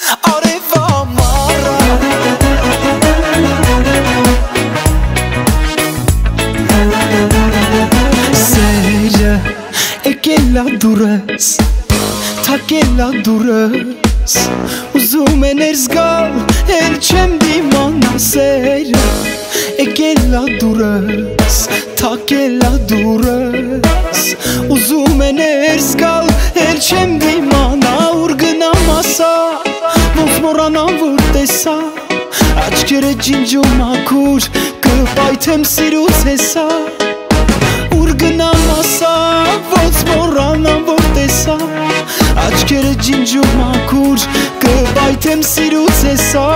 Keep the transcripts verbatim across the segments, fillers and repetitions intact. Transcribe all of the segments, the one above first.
արևա մարա Սերը եկել ա դուրս թակել ա դուրս Ուզում է ներս գալ, էլ չեմ դիմանա Սերը եկել ա դուրս թակել ա դուրս Ուզում է ներս գալ, էլ չեմ դիմանա Ուր գնամ ասա, ոնց մոռանամ որ տեսա Աչքերը ջինջում մաքուր, կպայթեմ սիրուց հեսա Ուր գնամ ասա, ոնց մոռանամ որ տեսա Աչքերը ջինջում մաքուր, կպայթեմ սիրուց հեսա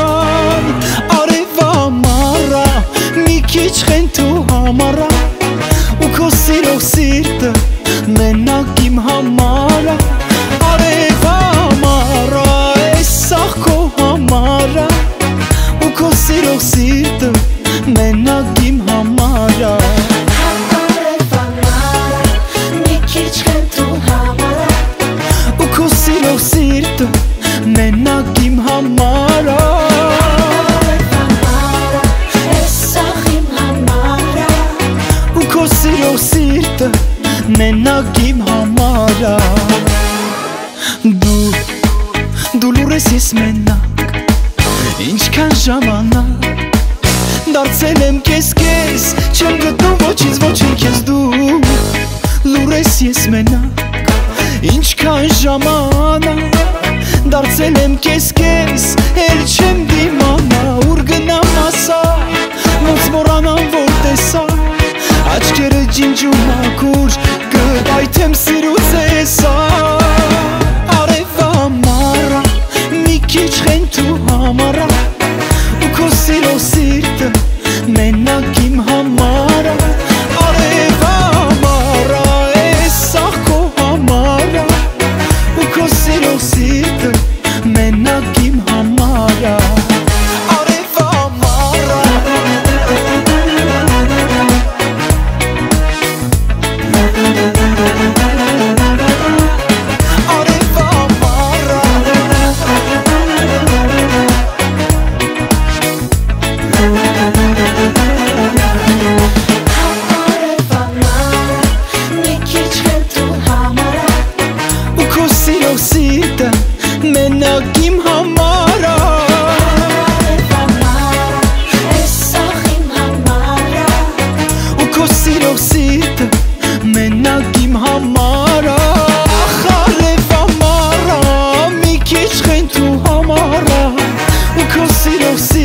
Արևա մարա, մի քիչ խենթու համարա Ու քո սիրող սիրտը մենակ իմ համարա Արևա մարա, էս սաղ քո համարա Ու քո սիրող սիրտը մենակ իմ համարա Արևա մարա, մի քիչ խենթու համարա Ու քո սիրող սիրտը մենակ իմ համարա Արևա մարա, էս սաղ իմ համարա Ու քո սիրող սիրտը մենակ իմ համարա Դու, դու լուր ես ես մենակ Ինչքան ժամանակ Դարձել եմ կես կես Չեմ գտնում ոչինց ոչին քեզ դու Լուր ես ես մենակ Ինչքան ժամանակ Դարձել եմ կես կես Էլ չեմ դիմանա Ուր գնամ ասա Ոնց մոռանամ որ տեսա Աչքերը ջինջում մաքուր Կպայթեմ սիրուց հեսա Արևա մարա Մի քիչ խենթու համարա Ու քո սիրող սիրտը մենակ իմ համարա Արևա մարա Էս սաղ քո համարա Ու քո սիրող սիրտը մենակ իմ համարա Արևա մարա Արևա մարա Արևա մարա, մի քիչ խենթու համարա Ու քո սիրող սիրտը մենակ իմ համարա Արևա մարա, էս սաղ իմ համարա Ու քո սիրող սիրտը մենակ իմ համարա Ախ արևա մարա Մի քիչ խենթու համարա Ու քո սիրող սիրտը